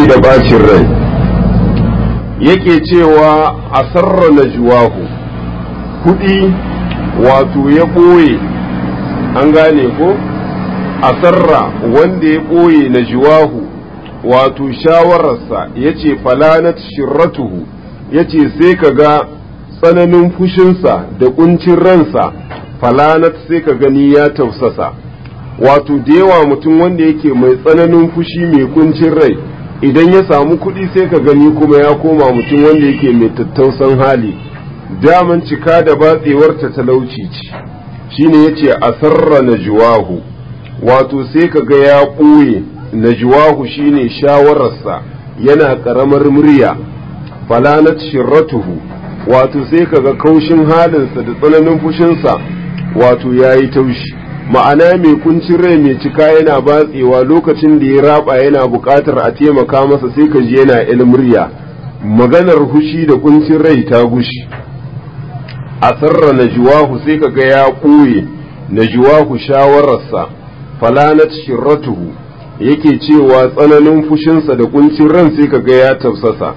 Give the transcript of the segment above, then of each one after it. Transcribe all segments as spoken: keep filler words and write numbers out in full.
da bacin rai. Yake cewa asarra najwahu, kuɗi wato ya ɓoye, an gane ko asarra wanda ya ɓoye najwahu wato shawararsa, yace falanat shirratuhu, yace sai ka ga tsananin fushinsa da kuncin ransa, falanat sai ka gani ya tausasa. Wato da yawa mutum wanda yake mai tsananin fushi mai kuncin rai, idan ya samu kuɗi sai ka gani kuma ya koma mutum wanda yake mai tattausan hali. Daman cika da batsewar ta talauci ce, shine yace asarra najwahu, wato sai ka ga ya ɓoye najwahu shine shawararsa, yana ƙaramar murya. Falanat shirratuhu, wato sai ka ga kaushin halinsa da tsananin fushinsa wato ya yi taushi. Ma'ana mai kuncin rai mai cika yana batsewa, lokacin da ya raba yana buƙatar a taimaka masa sai ka ji yana il murya, maganar hushi da kuncin rai ta gushi. Asarra najwahu, sai ka ga ya ɓoye najwahu shawararsa. Falanat shirratuhu, yake cewa tsananin fushinsa da kuncin ran sai ka ga ya tafsasa.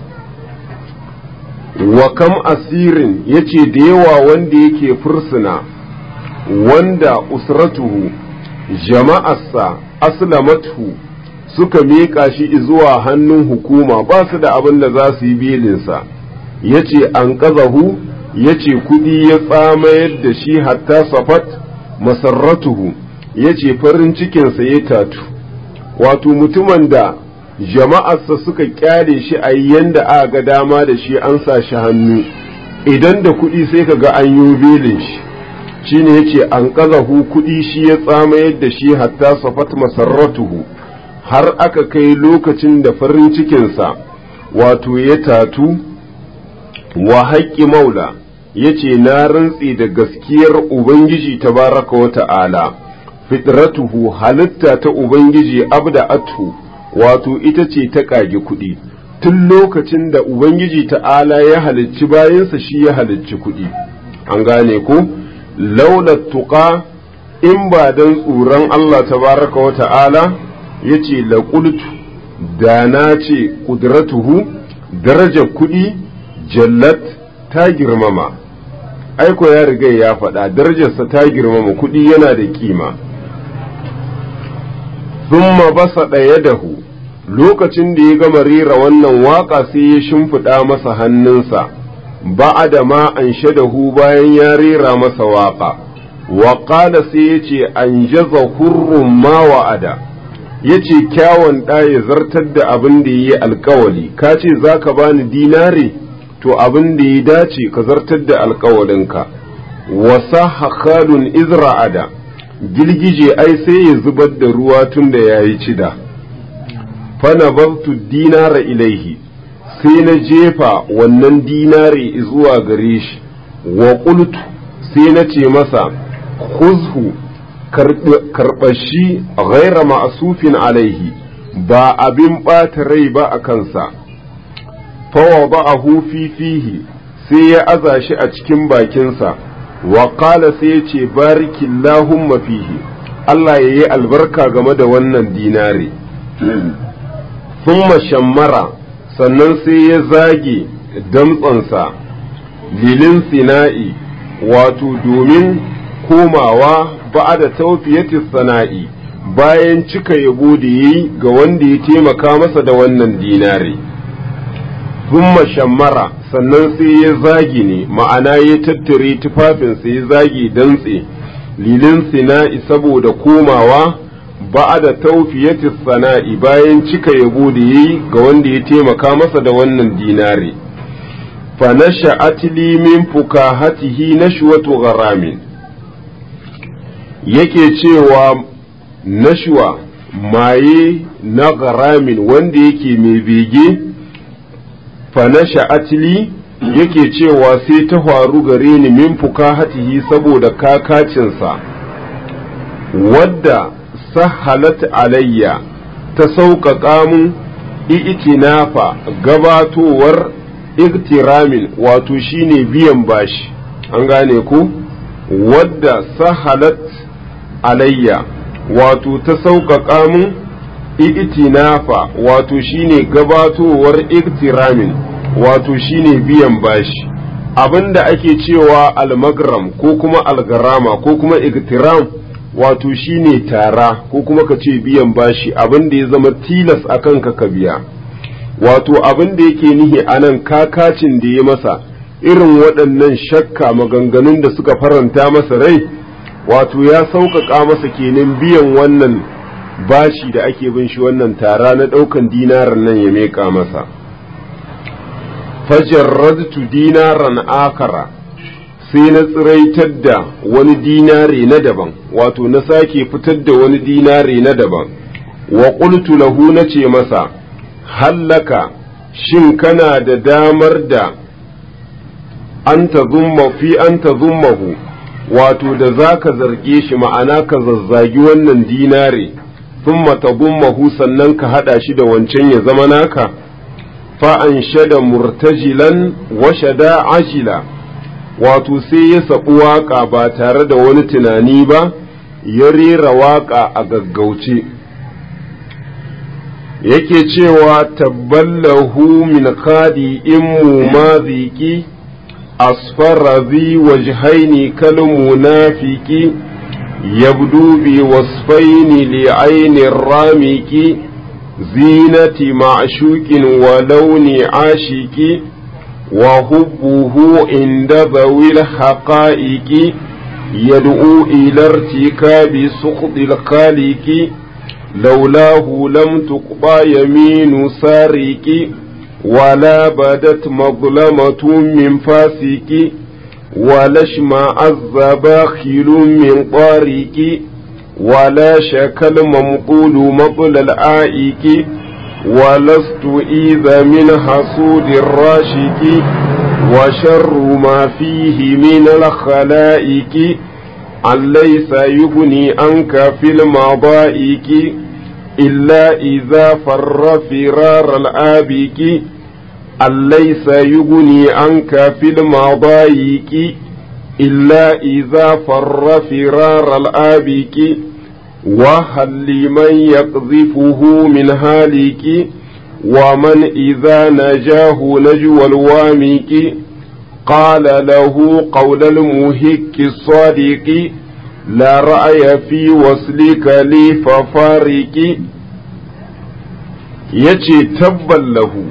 Wa kam asirin, yace da yawa wanda yake fursuna, wanda usratuhu jama'arsa aslamathu suka miƙa shi zuwa hannun hukuma, ba su da abin da za su yi belinsa. Yace an ƙazahu, yace kuɗi ya tsamayar da shi hatta safat masarratuhu, yace farin cikinsa ya tatu. Wato mutumin da jama'arsa suka kyale shi a yanda aka ga dama da shi an sa shi hannu, idan da kuɗi sai ka ga an yi belin shi, shine yace an qazahu, kuɗi shi ya tsamayar da shi hatta safat masarratuhu, har aka kai lokacin da farin cikinsa wato ya tatu. Wa haƙƙi maula, yace na rantsi da gaskiyar ubangiji tabaraka wa ta'ala, fitratuhu halitta ta ubangiji abda'atu, wato ita ce ta ƙage kuɗi. Tun lokacin da ubangiji ta'ala ya halicci bayansa shi ya halicci kuɗi, an gane ko laula tuqa, in ba dan tsoron Allah tabaraka wa ta'ala, yace la qultu, da na ce qudratuhu, darajar kuɗi jallat ta girmama. Aiko ya riga ya faɗa darajarsa ta girmama, kuɗi yana da kima. Thumma basada yadahu, lokacin da ya gama rera wannan waka sai ya shimfiɗa masa hannunsa, ba'ada ma an shadahu, bayan ya rera masa waka. Wa qala, sai yace an jaza hurrun ma wa'ada, yace kyawun ɗa ya zartar da abin da yi alkawali. Ka ce za ka bani dinare, to abin da ya dace ka zartar da alkawalinka. Wasa hakhalun izra'ada, girgije ai sai ya zubar da ruwa tun da ya yi cida. Fana babtu dinara ilaihi, sai na jefa wannan dinare zuwa gare shi. Wa qultu, sai na ce masa khuzhu, karɓashi ghaira ma'asufin alaihi, ba abin ɓata rai ba a kansa. Fawa ba'ahu fi fihi, sai ya aza shi a cikin bakinsa. Wa qala, sai ya ce barikillahumma fihi, Allah ya yi albarka game da wannan dinare. Thumma shammara, sannan sai ya zage damtsansa, lilin sina'i, wato domin komawa ba'ada tawfiyati sana'i, bayan cika yabo da yayi ga wanda ya taimaka masa da wannan dinare. Thumma shammara, sannan sai ya zagi ne, ma'ana ya tattare tufafinsa ya zagi dantse, lilin sina'i, saboda komawa ba'ada tawfiyati sana'i, bayan cika yabo da yayi ga wanda ya taimaka masa da wannan dinare. Fa nasha'at li min fukahatihi nashwatu gharamin, yake cewa nashwa maye na gharamin wanda yake mai bege. Fa nasha'at li, yake cewa sai ta faru gare ni min fukahatihi, saboda kakacinsa, wadda sahalat alayya, ta sauƙaƙa mun i'tinafa, gabatowar iktiramin, wato shine biyan bashi, an gane ku, wadda sahalat alayya, wato ta sauƙaƙa mun itinafa wato shine gabatowar iktiramin wato shine biyan bashi abinda ake cewa almagram ko kuma algarama ko kuma iktiram wato shine tara ko kuma ka ce biyan bashi abinda ya zama tilas akan ka ka biya wato abinda yake nihi anan kakacin da ya masa irin waɗannan shakka maganganun da suka faranta masa rai wato ya sauƙaƙa masa kenan biyan wannan bashi da ake bin shi wannan tara na ɗaukan dinaran nan ya meƙa masa fajarradtu dinaran akara sai na tsiraitar da wani dinare na daban wato na sake fitar da wani dinare na daban wa qultu lahu nace masa hallaka shin kana da damar da an tazumma fi an tazummahu wato da zaka zarge shi ma'ana ka zazzagi wannan dinare thumma tadummahu sannan ka hada shi da wancan ya zama naka fa an shada murtajilan wa shada ajila wato sai ya sabu waka ba tare da wani tunani ba ya rera waka a gaggauce yake cewa tabballahu min qadi immu maziki asfara zi wajhaini kal munafiki yabdu bi wasfaini li ayni ramiki zinati ma'shukin wa launi ashiki wa hubbuhu inda dhawil haqa'iqi yad'u ila irtikabi suqdil khaliqi لولاه لم تقضى يمين سارق ولا بدت مظلمة من فاسق ولا اشمأز باخل من طارق ولا شكل ممقول مطل الآئك ولست إذا من حسود الراشك وشر ما فيه من الخلائق أن ليس يغني عنك في المضائك إلا إذا فر فرار الآبك أن ليس يغني عنك في المضائك إلا إذا فر فرار الآبك وهل لمن يقذفه من هالك ومن إذا نجاه نجوى الوامك قال له قول المهك الصادق لا رأي في وصلك لي ففارق yace tabban lahu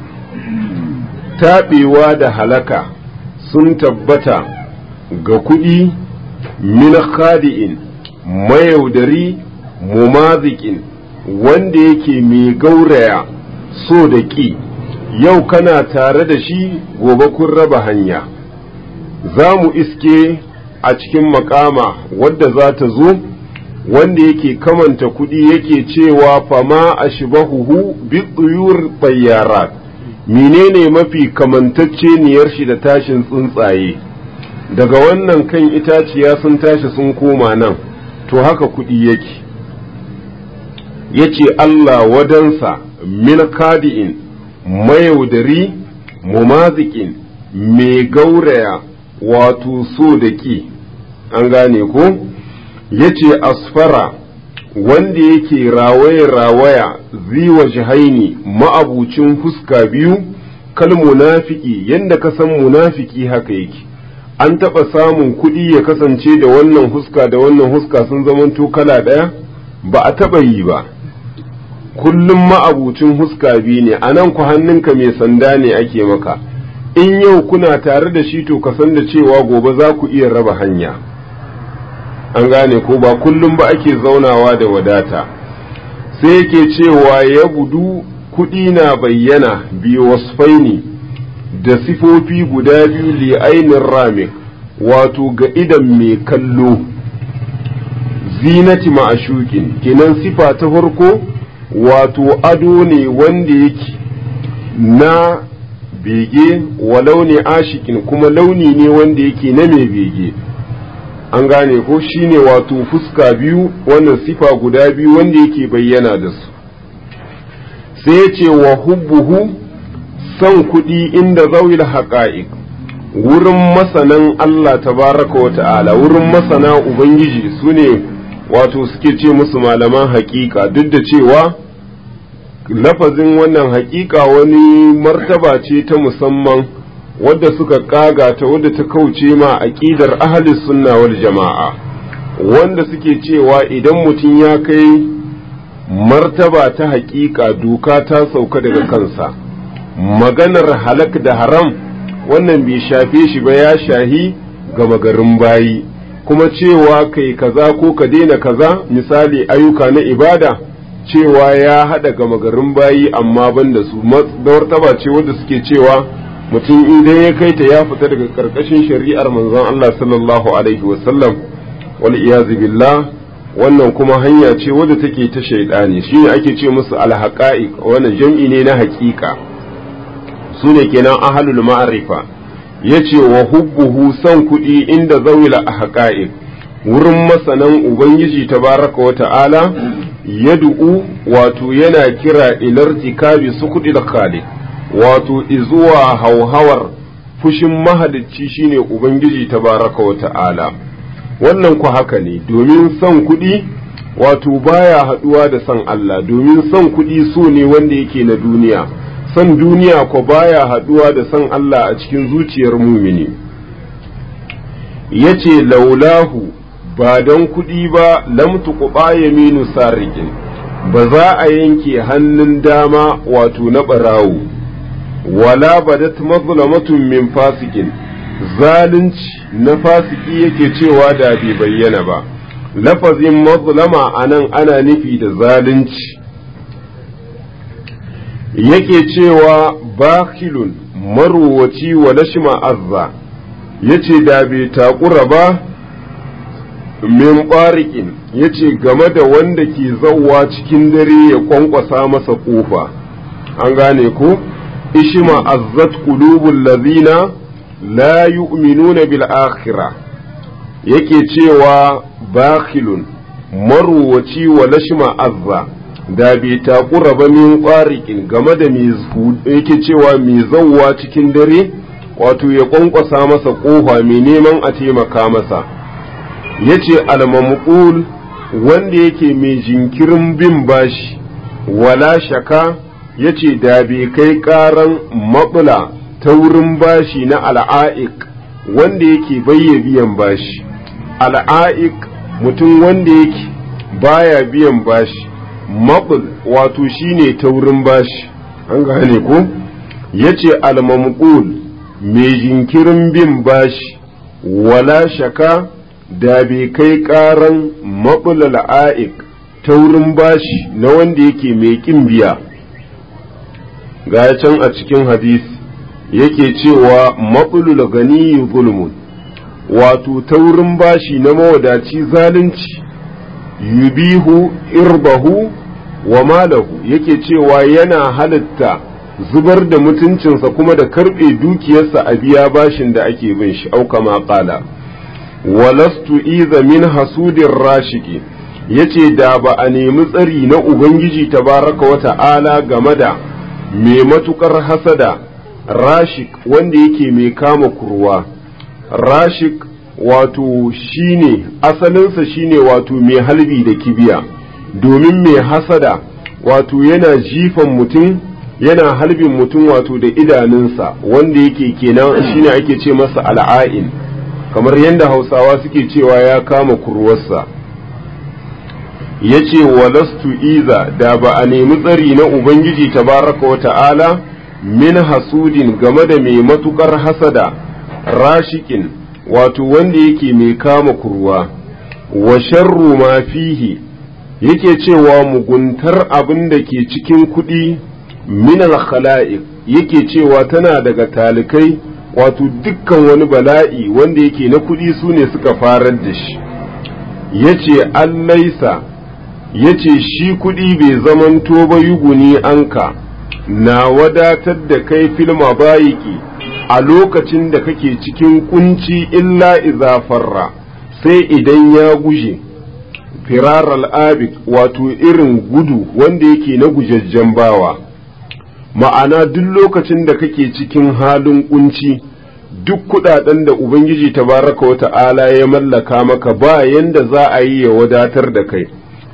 taɓewa da halaka sun tabbata ga kuɗi min khadi'in mayaudari mumazikin wanda yake mai gauraya so da ƙi yau kana tare da shi gobe kun raba hanya za mu iske a cikin makama wadda za ta zo wanda yake kamanta kuɗi yake cewa fama a shibahuhu bi tsuyur bayyarat menene mafi kamantacceniyar shi da tashin tsuntsaye daga wannan kan itaciya sun tashi sun koma nan to haka kuɗi yake yace Allah wadansa min kadi'in mayaudari mumazikin mai gauraya wato so da ki an gane ko yace asfara wanda yake rawaye rawaya ziwa jihaini ma'abucin fuska biyu kal munafiki yanda ka san munafiki haka yake an taɓa samun kuɗi ya kasance da wannan huska da wannan huska sun zamanto kala ɗaya ba a taɓa yi ba kullum ma'abucin huska biyu ne a nan ku hannunka mai sanda ne ake maka in yau kuna tare da shi to ka san da cewa gobe za ku iya raba hanya an gane ko ba kullum ba ake zaunawa da wadata sai yake cewa ya budu kuɗi na bayyana biyu wasfaini da sifofi guda biyu li ainin ramik wato ga idan mai kallo zinati ma'ashukin kenan sifa ta farko wato ado ne wanda yake na bege wa launi ashikin kuma launi ne wanda yake na mai bege an gane ko shine wato fuska biyu wannan sifa guda biyu wanda yake bayyana da su sai ya ce wa hubbuhu son kuɗi inda zawil haqa'iq wurin masanan Allah tabaraka wa ta'ala wurin masana ubangiji sune wato suke ce musu malaman haƙiƙa duk da cewa lafazin wannan haƙiƙa wani martaba ce ta musamman wadda suka ƙaga ta wadda ta kauce ma aƙidar ahli sunna wal jama'a, wanda suke cewa idan mutum ya kai martaba ta haƙiƙa doka ta sauka daga kansa, maganar halak da haram wannan bai shafe shi ba, ya shahi gama garin bayi. Kuma cewa kai kaza ko ka daina kaza, misali ayyuka na ibada, cewa ya haɗa gama garin bayi amma ban da su, martaba ce wadda suke cewa mutum idan ya kai ta ya fita daga ƙarƙashin shari'ar manzon Allah sallallahu alaihi wasallam, wal iyazu billah. Wannan kuma hanya ce wadda take ta shaidani, shine ake ce musu alhaqa'iq, wannan jam'i ne na haƙiƙa, su ne kenan ahlul ma'rifa. yace wa hubbuhu san kuɗi inda zawila ahqa'iq, wurin masanan ubangiji tabaraka wa ta'ala, yad'u wato yana kira ilartikabi sukutil khaliq, wato izuwa hauhawar fushin mahalicci shine ubangiji tabaraka wa ta'ala. Wannan ku haka ne, domin son kuɗi wato baya haɗuwa da son Allah, domin son kuɗi so ne wanda yake na duniya, son duniya ko baya haɗuwa da son Allah a cikin zuciyar mumini. Yace laulahu, ba don kuɗi ba lam tuqba yaminu sariqin, ba za a yanke hannun dama wato na ɓarawo, wala badat mazlamatun min fasikin, zalunci na fasiki yake cewa da bai bayyana ba. Lafazin mazlama anan ana nufi da zalunci. Yake cewa bakilun maruwaci wa lashima azza, yace da bai takura ba min ɓarikin, yace game da wanda ke zauwa cikin dare ya kwankwasa masa ƙofa. An gane ko? ishima azzat qulubul ladhina la yu'minuna bil akhirah, yake cewa bakhilun marwaci wa lashma azza, da bai takura ba min qariqin game da mai yake cewa mai zawwa cikin dare wato ya kwankwasa masa kofa mai neman a taimaka masa. Yace al-mamqul, wanda yake mai jinkirin bin bashi, wala shaka, yace da bai kai karan matsala ta wurin bashi na al'a'iq, wanda yake bayya biyan bashi. Al'a'iq mutum wanda yake baya biyan bashi, matsal wato shine ta wurin bashi. An gane ko? Yace al-mamqul, mai jinkirin bin bashi, wala shaka, da bai kai karan matsal al'a'iq ta wurin bashi na wanda yake mai kin biya. Ga can a cikin hadisi yake cewa matsulul gani zulmun, wato taurin bashi na mawadaci zalunci, yubihu irbahu wa malahu, yake cewa yana halitta zubar da mutuncinsa kuma da karbe dukiyarsa a biya bashin da ake bin shi, au kama qala. Walastu iza min hasudin rashiki, yace da ba a nemi tsari na ubangiji tabaraka wa ta'ala game da mai matukar hasada rashik, wanda yake mai kama kurwa. Rashik wato shine asalinsa shine wato mai halbi da kibiya, domin mai hasada wato yana jifan mutum, yana halbin mutum wato da idanunsa, wanda yake kenan shine ake ce masa al'ain, kamar yadda Hausawa suke cewa ya kama kurwarsa. Yace walastu iza, da ba a nemi tsari na ubangiji tabaraka wa ta'ala min hasudin game da mai matukar hasada, rashikin wato wanda yake mai kama kurwa, wa sharru ma fihi, yake cewa muguntar abin da ke cikin kuɗi, min al-khala'iq, yake cewa tana daga talikai, wato dukkan wani bala'i wanda yake na kuɗi su ne suka farar da shi. Yace allaisa, yace shi kuɗi bai zamanto ba yuguni anka, na wadatar da kai filma bayiki a lokacin da kake cikin kunci, illa iza farra, sai idan ya guje, firar al'abik, wato irin gudu wanda yake na gujajjen bawa. Ma'ana duk lokacin da kake cikin halin kunci, duk kudaden da ubangiji tabaraka wa ta'ala ya mallaka maka ba yanda za a yi ya wadatar da kai,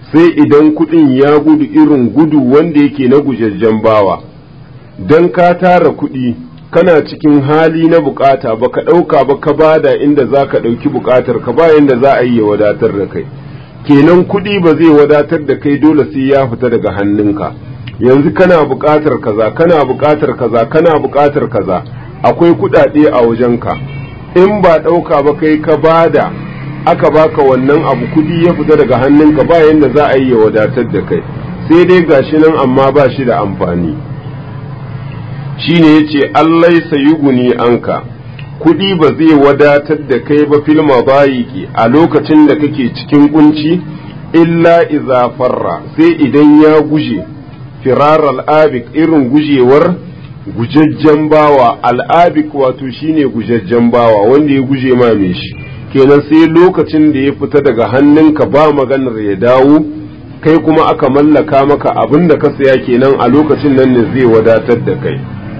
sai idan kuɗin ya gudu irin gudu wanda yake na gujajjen bawa. Don ka tara kuɗi kana cikin hali na bukata baka ɗauka ba ka bada inda za ka ɗauki bukatar ka ba yanda za a yi ya wadatar da kai, kenan kuɗi ba zai wadatar da kai, dole sai ya fita daga hannunka. Yanzu kana bukatar kaza kana bukatar kaza kana bukatar kaza, akwai kuɗaɗe a wajenka, in ba ɗauka ba kai ka bada aka baka wannan abu kuɗi ya fita daga hannunka ba yanda za a yi ya wadatar da kai, sai dai gashi nan amma ba shi da amfani. Shine yace Allah sayuguni anka, kuɗi ba zai wadatar da kai ba fil mabayiki a lokacin da kake cikin kunci, illa iza farra, sai idan ya guje firar al'abik, irin gujewar gujajjen bawa. Al'abik wato shine gujajjen bawa wanda ya guje ma me shi, kenan sai lokacin da ya fita daga hannunka ba maganar ya dawo, kai kuma aka mallaka maka abin da ka saya, kenan a lokacin nan ne zai wadatar da kai.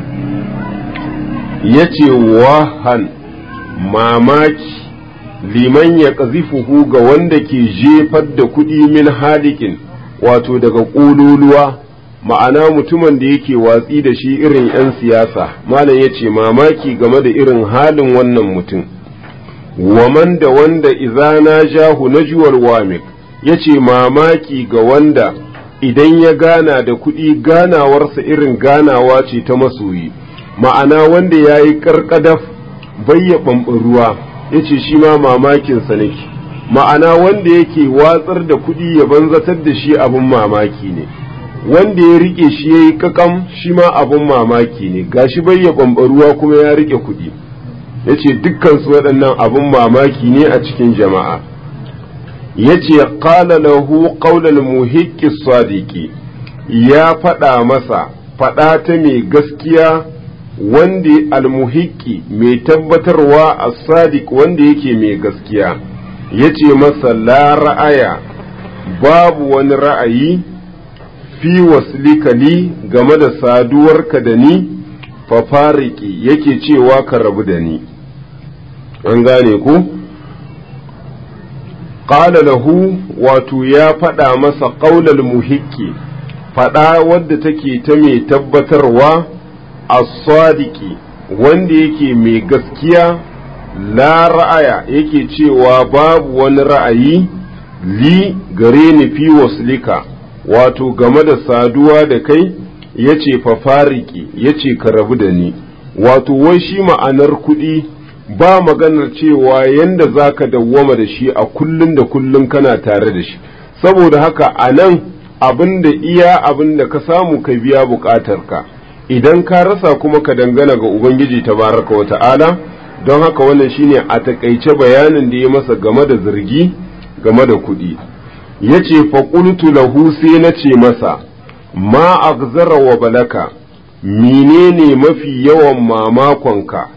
Yace wahan mamaki liman ya ƙazifuhu ga wanda ke jefar da kuɗi min halikin, wato daga ƙololuwa, ma'ana mutumin da yake watsi da shi irin 'yan siyasa. Malam ya ce mamaki game da irin halin wannan mutum. Waman da wanda izana jahu na juwar wamik, ya ce mamaki ga wanda idan ya gana da kuɗi ganawarsa irin ganawa ce ta masoyi, ma'ana wanda ya yi ƙarƙadaf bayya ruwa, ya ce shi ma mamakinsa nake, ma'ana wanda yake watsar da kuɗi ya banzatar da shi abin mamaki ne, wanda ya rike shi ya yi kakam shi ma abin mamaki ne, gashi bayya ruwa kuma ya rike kuɗi. Ya ce dukkansu waɗannan abin mamaki ne a cikin jama'a. Ya ce ƙala lahu ƙaunar muhiƙi sadiki, ya faɗa masa faɗa ta mai gaskiya, wanda almuhiƙi mai tabbatarwa a sadiq wanda yake mai gaskiya. Ya ce masa la ra'aya, babu wani ra'ayi fi waslikali game da saduwarka da ni, fafariki yake cewa ka rabu da ni. An gane ku? Ƙala lahu, wato ya faɗa masa ƙaunar muhiƙi, faɗa wadda take ta mai tabbatarwa as-sadiki wanda yake mai gaskiya, la ra'aya yake cewa babu wani ra'ayi li gare ni fi waslika, wato game da saduwa da kai, yace fa fariki yace ka rabu da ni. Wato wai shi ma'anar kuɗi ba maganar cewa yanda zaka dawwama da shi a kullun da kullun kana tare da shi, saboda haka anan abinda iya abinda ka samu ka biya bukatarka, idan ka rasa kuma ka dangana ga Ubangiji tabaraka wa ta'ala. Don haka wannan shine a takaice bayanin da ya masa game da zargi game da kuɗi. Ya ce faƙultu lahu, sai na ce masa ma agzara wa balaka, menene mafi yawan mamakonka.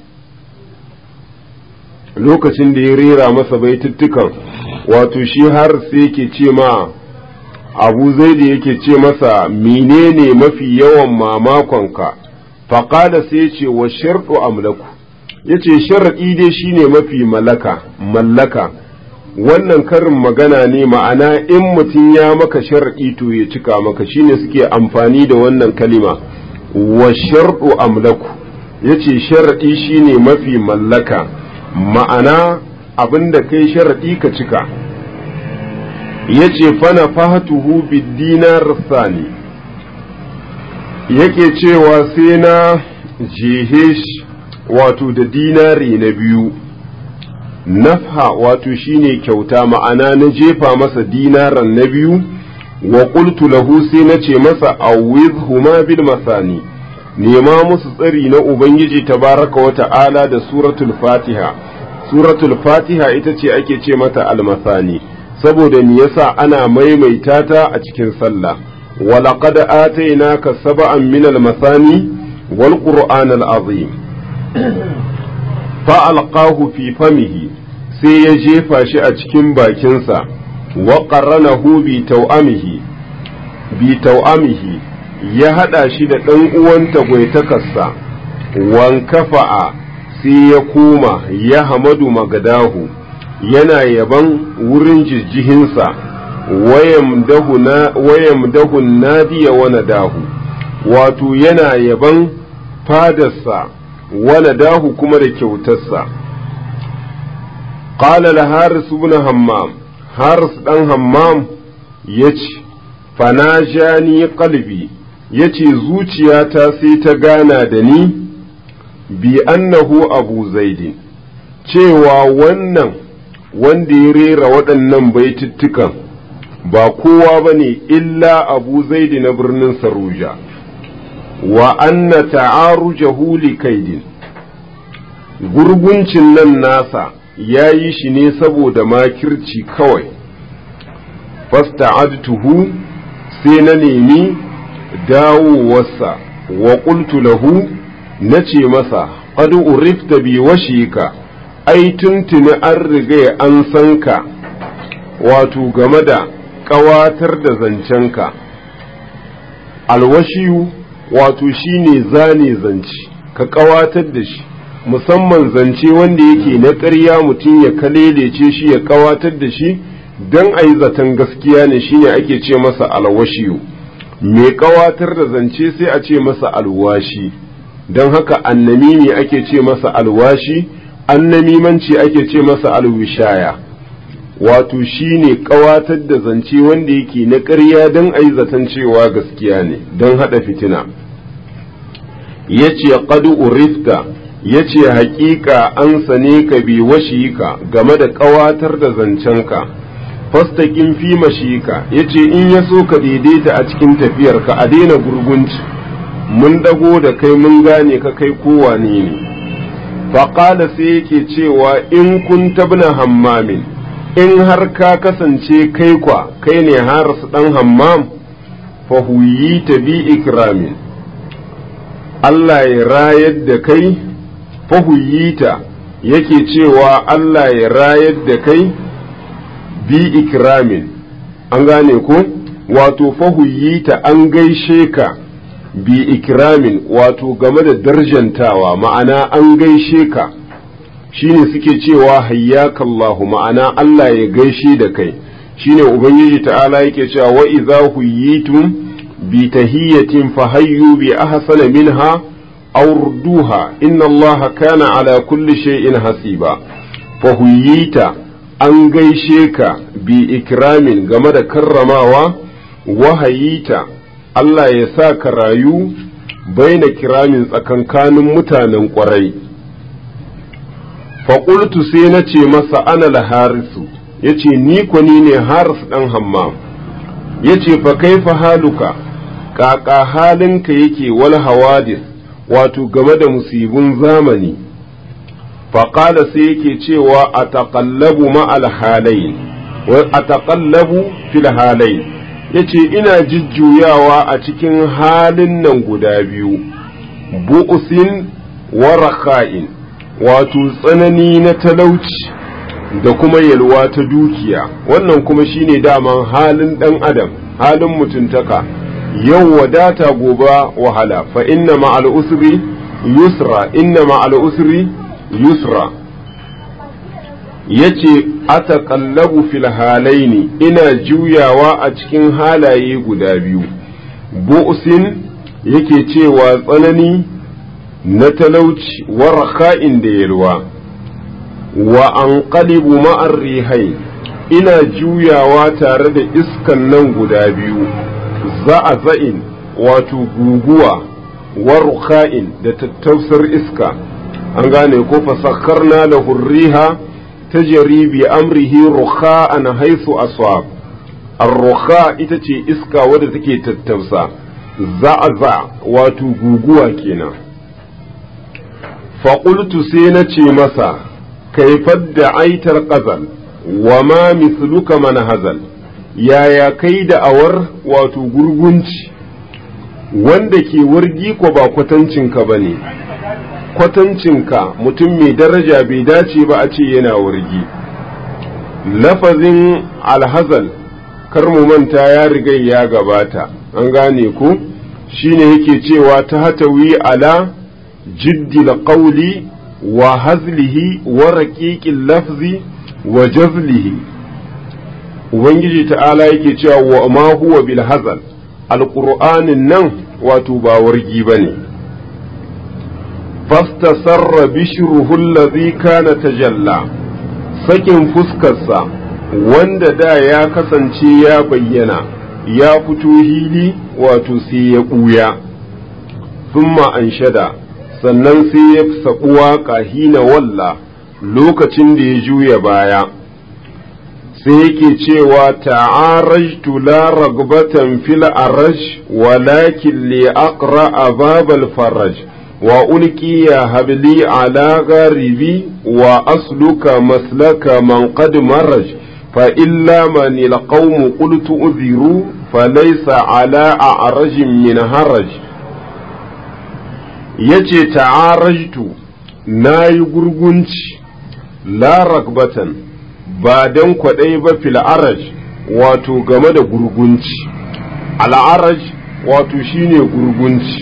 Lokacin da ya rera masa baituttukan, wato shi har sai yake ce ma abu zaidi yake ce masa menene mafi yawan mamakonka, faƙada sai ce wa sharɗu amlaku, ya ce sharaɗi dai shine mafi malaka mallaka. Wannan karin magana ne, ma'ana in mutum ya maka sharaɗi to ya cika maka, shine suke amfani da wannan kalima wa sharɗu amlaku, ya ce sharaɗi shine mafi mallaka, ma'ana abinda kai sharaɗi ka cika. Ya ce fana fahatuhu bidinar sani, yake cewa sai na jehe shi wato da dinari na biyu, nafha wato shine kyauta, ma'ana na jefa masa dinaran na biyu. Wa qultu lahu, sai na ce masa awwidhuma bil masani, nema musu tsari na Ubangiji tabaraka wa ta'ala da suratul Fatiha. Suratul Fatiha ita ce ake ce mata almasani, saboda me yasa ana maimaita ta a cikin sallah. walaqad atainaka sab'an min almasani wal qur'an alazim. fa alqahu fi famihi, sai ya jefa shi a cikin bakinsa. wa qarranahu bi tawamihi bi tawamihi, ya hada shi da dan uwan tagwaitakarsa. wankafa'a, sai ya koma ya hamadu magadahu, yana yaban wurin jijjihinsa. wayamdahu nadiya wa nadahu, wato yana yaban fadarsa wa nadahu kuma da kyautarsa. qala la haris ibn hammam, haris dan hammam yace fanajani qalbi, yace zuciyata sai ta gana da ni bi annahu abu zaidi, cewa wannan wanda ya rera waɗannan baitittukan ba kowa ba ne illa abu zaidi na birnin saruja, wa anna ta'arujahu li kaidin, gurguncin nan nasa ya yi shi ne saboda makirci kawai. fasta'adtuhu, sai na nemi dawowarsa, wa qultu lahu, nace masa qad urifta bi washika, ai tuntuni an riga an san ka wato game da ƙawatar da zancenka. Alwashiyu wato shine zane zance, ka ƙawatar da shi, musamman zance wanda yake na ƙarya mutum ya kalelece shi ya ƙawatar da shi don a yi zaton gaskiya ne, shine ake ce masa alwashiyu. mai ƙawatar da zance sai a ce masa alwashi, don haka annamimi ake ce masa alwashi, annamimanci ake ce masa alwishaya, wato shine ƙawatar da zance wanda yake na ƙarya don a yi zaton cewa gaskiya ne don haɗa fitina. yace qad urifta, yace haƙiƙa an sane ka bi washika game da ƙawatar da zancenka. fastakin fi mashika, yace in ya so ka daidaita a cikin tafiyarka, a daina gurgunci, mun dago da kai mun gane ka kai kowane ne. faƙala sai yake cewa in kun tabna hammamin, in har ka kasance kai kwa kai ne haris ɗan hammam, fa huyita bi ikramin, Allah ya rayar da kai, fa huyita yake cewa Allah ya rayar da kai bi ikramin, an gane ko wato fa huyita an gaishe ka bi ikramin, wato game da darjantawa, ma'ana an gaishe ka, shine suke cewa hayyakallahu, ma'ana Allah ya gaishe da kai, shine ubangiji ta'ala yake cewa wa idza huyitum bi tahiyyatin fahayyu bi ahsana minha aw rudduha inna Allaha kana ala kulli shay'in hasiba. fa huyita an gaishe ka bi ikramin game da karramawa, wahayita Allah ya sa ka rayu baina kiramin tsakankanin mutanen ƙwarai. faƙultu sai na ce masa ana laharisu, ya ce ni kwani ne haris ɗan hammam, ya ce fa kaifa haluka, ƙaƙa halinka yake wal hawadis, wato game da musibin zamani. faƙala sai yake cewa a taƙallabu ma'al halayin, a taƙallabu fil halayin, ya ce ina jujjuyawa a cikin halin nan guda biyu, bu'usin wa raka'in, wato tsanani na talauci da kuma yalwa ta dukiya. Wannan kuma shine daman halin ɗan adam, halin mutuntaka, yau wadata gobe wahala, fa inna ma'al usri yusra, inna ma'al usri yusra. yace ataqallabu fil halaini, ina juyawa a cikin halaye guda biyu, bu'sin yake cewa tsanani na talauci, wa raka'in da yalwa, wa anqalibu ma'ar rihai, ina juyawa tare da iskan nan guda biyu, za'aza'in wato guguwa, wa ruka'in da tattausar iska, an gane ko fasakkarna lahu riha tajri bi amrihi rukha'an haythu asab. ar-rukha ita ce iska wadda take tattausa, za'aza wato guguwa kenan. faƙultu sai na ce masa kaifar da aitar ƙazal wa ma misluka man hazal, yaya kai da awar wato gurgunci, wanda ke wargi ko ba kwatancinka ba ne, kwatancinka mutum mai daraja bai dace ba a ce yana wargi. lafazin alhazal kar mu manta ya riga ya gabata, an gane ku, shine yake cewa ta hatawi ala jiddi qawli wa hazlihi wa raqiqil lafzi wa jazlihi, ubangiji ta'ala yake cewa wa ma huwa bil hazal alqur'anin nan wato ba wargi bane fastasarra bishruhu allazi kana tajalla sakin fuskarsa wanda da ya kasance ya bayyana ya fito hili wato sai ya ɓuya thumma anshada sannan sai ya saɓi waƙa hina walla lokacin da ya juya baya sai yake cewa ta'arajtu la ragbatan fil araj walakin li aqra babal faraj wa ulqiya habli ala gharibi wa asluka maslaka man qad maraj fa illa man alqawm qultu udhiru falaysa ala a'rajin min haraj yace ta'arajtu nayi gurgunci la ragbatan ba dan kwadai ba fil araj wato game da gurgunci al'araj wato shine gurgunci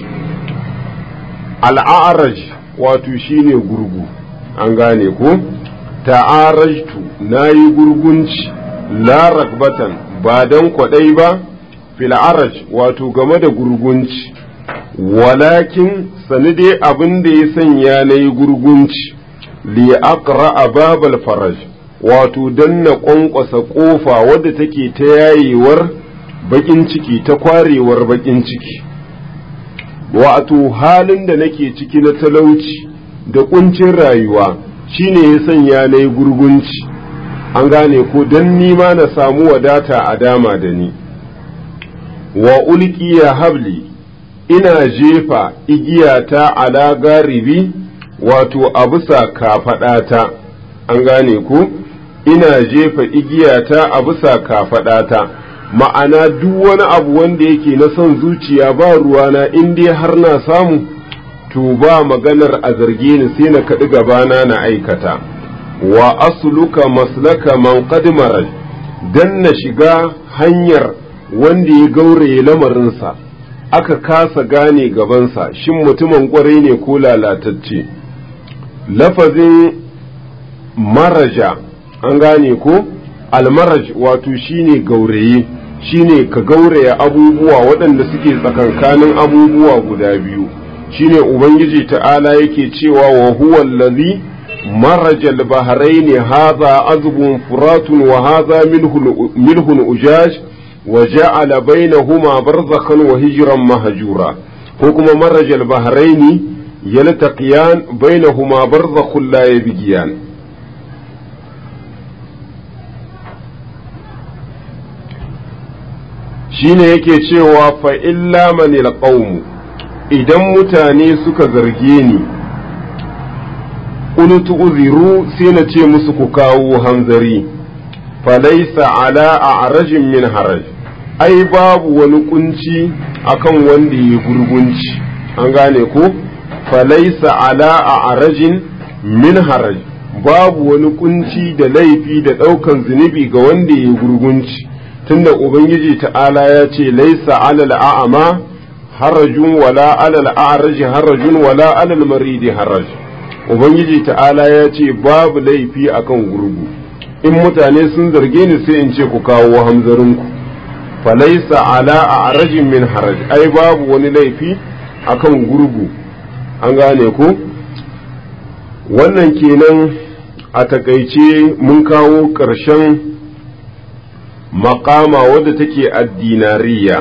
al'araj wato shine gurgu an gane ko ta'arajtu nayi gurgunci la ragbatan ba dan kwadai ba fil araj wato game da gurgunci walakin sani dai abin da ya sanya nayi gurgunci li aqra babal faraj wato danna ƙwanƙwasa ƙofa wadda take ta yayewar baƙin ciki ta kwarewar baƙin ciki wato halin da nake ciki na talauci da ƙuncin rayuwa shine ya sanya na yi gurgunci an gane ko don nima na samu wadata a dama da ni wa ulqiya habli ina jefa igiyata ala garibi wato a bisa kafaɗata an gane ko ina jefa igiyata a bisa kafaɗata ma'ana duk wani abu wanda yake na son zuciya ba ruwana in dai har na samu to ba maganar a zarge ni sai na kaɗi gabana na aikata wa asluka maslaka man qad maraj dan na shiga hanyar wanda ya gauraye lamarinsa aka kasa gane gabansa shin mutumin kwarai ne ko lalatacce lafazin maraja an gane ko almaraj wato shine gauraye shine ka gauraya abubuwa waɗanda suke tsakankanin abubuwa guda biyu shine ubangiji ta'ala yake cewa wa huwa allazi maraja al-bahrayn hadha azbun furatun wa hadha milhun ujaj wa ja'ala bainahuma barzakhan wa hijran mahjura ko kuma maraja al-bahrayn yaltaqiyan bainahuma barzakhun la yabghiyan shine yake cewa fa illa manil qawm idan mutane suka zarge ni qultu uziru sai na ce musu ku kawo hanzari fa laysa ala a'rajin min haraj ai babu wani kunci akan wanda ya gurgunci an gane ko fa laysa ala a'rajin min haraj babu wani kunci da laifi da daukan zunubi ga wanda ya gurgunci tunda ubangiji ta'ala ya ce laisa alal a'ama harajun wala alal a'raj harajun wala alal maridi haraj ubangiji ta'ala ya ce babu laifi akan gurgu in mutane sun zarge ni sai in ce ku kawo hamzarinku fa laisa ala a'rajin min haraj ai babu wani laifi akan gurgu an gane ko wannan kenan a takaice mun kawo ƙarshen makama wadda take addinariya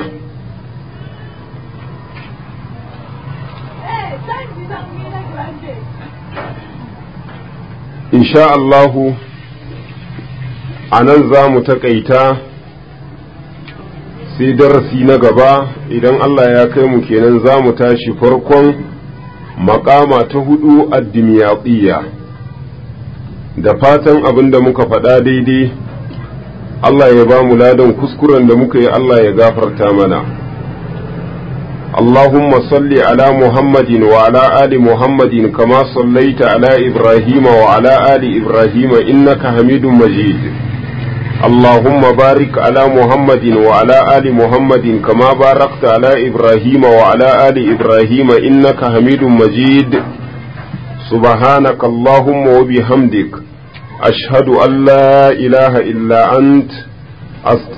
insha Allahu a nan za mu taƙaita sai darasi na gaba idan Allah ya kai mu kenan za mu tashi farkon makama ta hudu addimiyatiyya da fatan abin da muka faɗa daidai Allah ya ba mu ladan kuskuren da muka yi Allah ya gafarta mana Allahumma salli ala Muhammadin wa ala ali Muhammadin kama sallaita ala Ibrahim wa ala ali Ibrahim innaka Hamidum Majid Allahumma barik ala Muhammadin wa ala ali Muhammadin kama barakta ala Ibrahim wa ala ali Ibrahim innaka Hamidum Majid Subhanaka Allahumma wa bihamdik أشهد أن لا إله إلا أنت